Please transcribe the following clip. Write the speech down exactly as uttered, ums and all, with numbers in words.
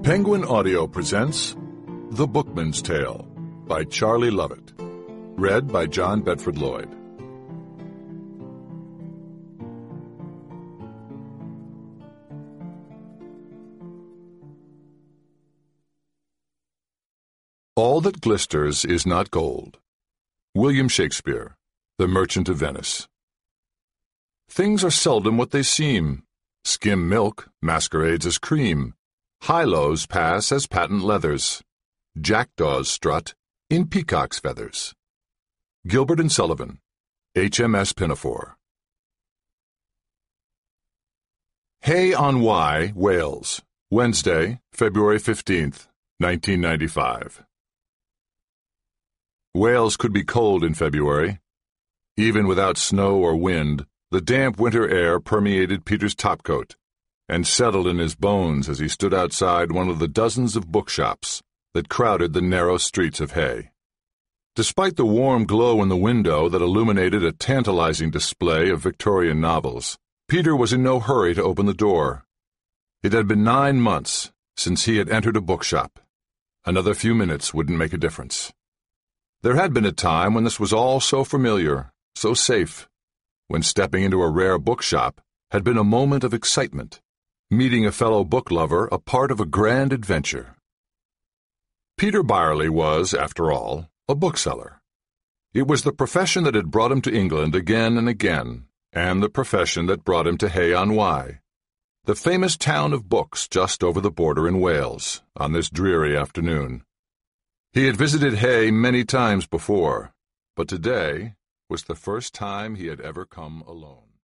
Penguin Audio presents The Bookman's Tale by Charlie Lovett. Read by John Bedford Lloyd. All that glisters is not gold. William Shakespeare, The Merchant of Venice. Things are seldom what they seem. Skim milk masquerades as cream. High-lows pass as patent leathers. Jackdaws strut in peacock's feathers. Gilbert and Sullivan, H M S Pinafore. Hay on Wye, Wales, Wednesday, February fifteenth, nineteen ninety-five. Wales could be cold in February. Even without snow or wind, the damp winter air permeated Peter's topcoat and settled in his bones as he stood outside one of the dozens of bookshops that crowded the narrow streets of Hay. Despite the warm glow in the window that illuminated a tantalizing display of Victorian novels, Peter was in no hurry to open the door. It had been nine months since he had entered a bookshop. Another few minutes wouldn't make a difference. There had been a time when this was all so familiar, so safe, when stepping into a rare bookshop had been a moment of excitement, meeting a fellow book lover a part of a grand adventure. Peter Byerley was, after all, a bookseller. It was the profession that had brought him to England again and again, and the profession that brought him to Hay on Wye, the famous town of books just over the border in Wales, on this dreary afternoon. He had visited Hay many times before, but today was the first time he had ever come alone.